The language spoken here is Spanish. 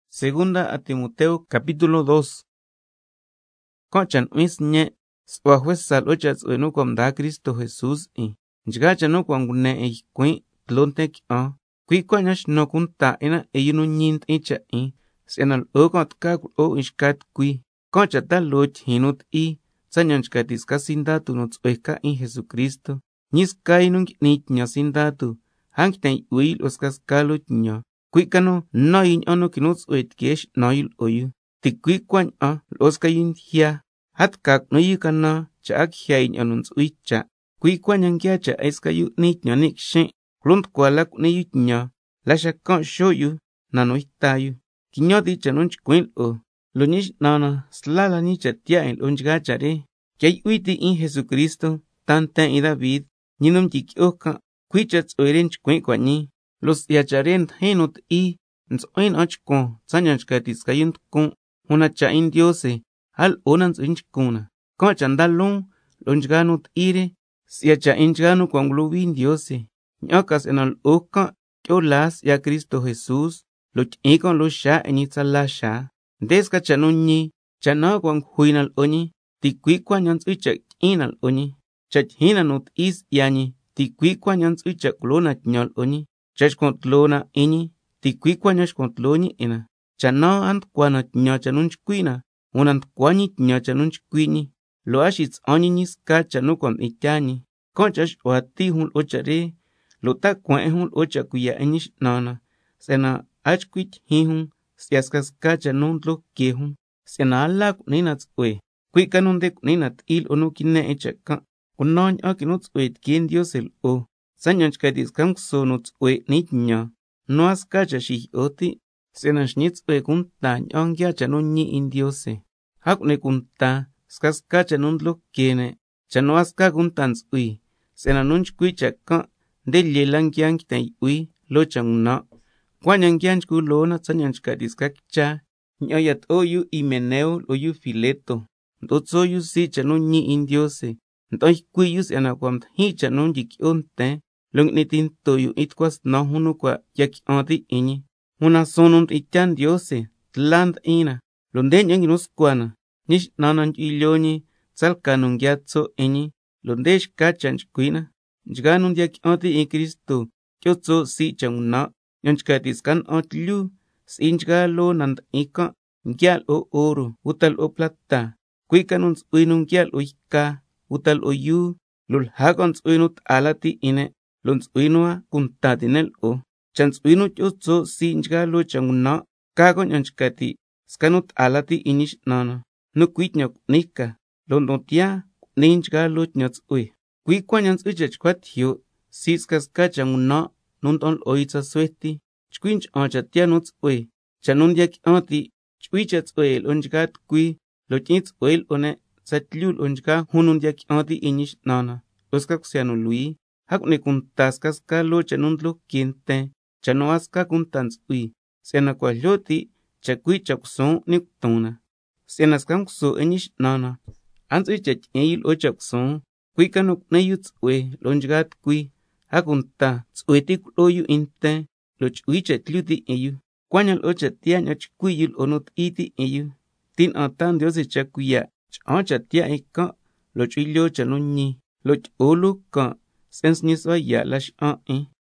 Segunda a Timoteo capítulo 2. Conchan misñe, swahuesal ochas uenu da Cristo Jesús Njgacha no kwangune kuin tlontek Kui kwanash no kunta ena eyunu nyint icha Senal okot kakul o ishkat kui. Concha taluch hinut Sanyanchkatis kasindatu notsueka Jesucristo. Niskainung nit nyasindatu. Hankten uil oskaskalut nyo. Kuikano no in ono kinuts uit kesh noil oyu. Tikuikwan oskayin hia. Hatkak no yukana chaak hiain onuns uicha. Kuikwan yankia cha eskayu nit nyonik shen. Klunt kwalak neyut nyo. Lasha kon shoyu nanoitayu. Kinyoti chanunch kwil o. Lunish nana slala ni chatia el unjgachare. Kay uiti Jesucristo tanten y David. Ninum tikioka. Kuichats oirench kwinkwani. Los yacharent henut nzoin ochko sanyanchkatis kayunt kun unachain diose al onans inchkuna kochandalun lonjganut ire siacha inchganu con glubin diose ñokas en al oka kyolas ya Cristo Jesús loch ikon lo sha enitsalasha deska chanunni chana con huinal oni tikwikwa nyans ucha inal oni chach hinanut yani tikwikwa nyans ucha klona nyol oni chach kontlona ini, tikwikwanyash kontloni ina. Chano ant kwanat nyachanunch kwina, unant kwanit nyachanunch kwini. Loashits oninis ka chanukon ityani. Conchash oatihul ochare, lota kwahul ocha kuya enish nana. Sena achkwit hihun, siaskas ka chanuntlo kiehun. Sena alak ninats ue. Kwikanundek ninat il onukine echaka. Kunon akinuts uit kien diosel o. Sanyanchkatis kamkso nuts ue nitnya. Noas kacha shih oti. Senashnits ue kunta nyongya chanunyi indiose. Hakune kunta. Skas kacha nundlo kiene. Chanoas ka kuntans ui. Senanunch kuicha ka. Delye langyank tay ui. Lochang na. Kwanyangyanchku lona sanyanchkatis kakcha. Nyoyat oyu Himeneo oyu Fileto. Ndotsoyu si chanunyi indiose. Ntoy kuyus anakwam hi chanunyi kionte. Lung nitin toyu itkwas no hunu kwa yaki oti ini. Huna sonund ityan diose, tland ina. Lunden yang inuskwana. Nish nanan iloni, salkanung yatso ini. Lundesh kachanch kuina. Njganun yaki oti Kristo. Kyotso si changuna. Yonchkatis kan otlu. Sinchgalo nand ika. Ngyal o oro. Utal o plata. Kuikanuns uinung gyal o ika. Utal o yu. Lulhagons uinut alati ine. Lons uinua kuntatinel o. Chans uinut yotso si njgalo changuna. Kagon yanchkati. Skanut alati inish nana. No kuitnyok nika. Londotia ninjgalo nyats ui. Kuikwanyans uchachkwat hio. Siskas ka changuna. Nundon oitza sueti. Chquinch onchatia nuts ui. Chanundiak onti. Chwichats uel onjgat kui. Lochits uel one. Satliul onjga hunundiak onti inish nana. Oskak sianu lui. Hakune kuntaskas ka lo chanundlo kiente. Chanoaska kuntans ui. Sena kwaloti. Chakui chakson niktona. Senas kamkso enish nana. Ans uchach eil o chakson. Kuikanok neyuts ue. Lonjgat kui. Hakunta. Tsuetik loyu inte. Loch uichat luti eyu. Kwanyal ochatia nyach kuyul onut iti eyu. Tin atan diose chakuya. Chanchatia eka. Loch ilio chanunyi. Loch olu ka. Sens niswa ya lash